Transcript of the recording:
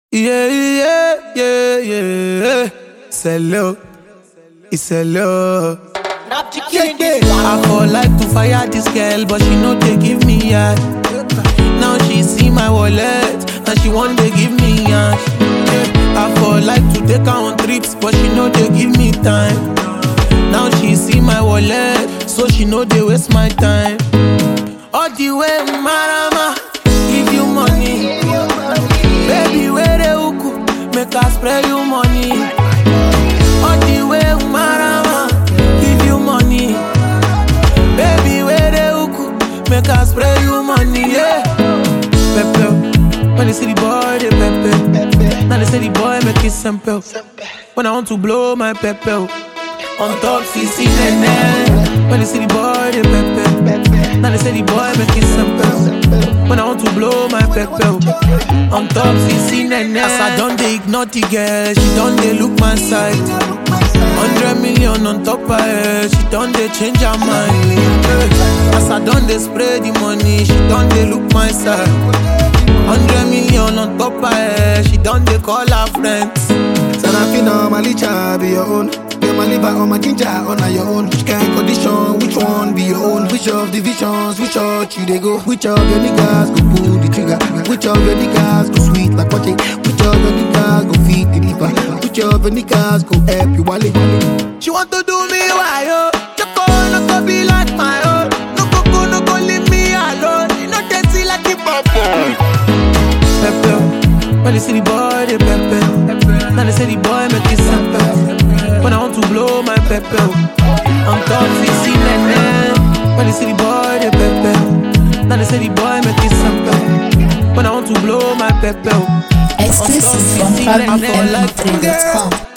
Yeah, yeah, yeah, yeah. C'est low, it's a low. I for like to fire this girl, but she know they give me yet. Now she see my wallet, and she want to give me yash. I for like to take her on trips, but she know they give me time. Now she see my wallet, so she know they waste my time. All the way, marama, give you money. Baby, where the uku, make her spray you money. All the way, marama, give you money. Baby, where the uku, make her spray you money, yeah. Pepe, when they see the boy, they pepe. Now they say the boy make it simple. When I want to blow my pepe, on top CC Nene. When they see the boy, they pepe. Now they say the boy make it simple. When I want to blow my pepe, on top CC Nene. As I done they ignore the girl, she done they look my side. 100 million on top of her, she done they change her mind. As I done they spray the money, she done they look my side. 100 million on top of her, she done they call her friends. Sarafina, my licha be your own. Get my liver on my ginger on your own. Which kind of condition, which one be your own? Which of the visions, which church you they go? Which of your niggas go pull the trigger? Which of your niggas go sweet like watching? Which of your niggas go feed the liver? Which of your niggas go help you wallet? She want to do me why yo? Choco no go be like my own. No go leave me alone. You know they see like the papa. Pepe, when they see the boy they pepe. Now they say the boy make it simple. When I want to blow my pepe, on top CC Nene. When they see the boy they pepe. Now they say the boy make it simple. When I want to blow my pepe, Exclusive from FabulMP3.com.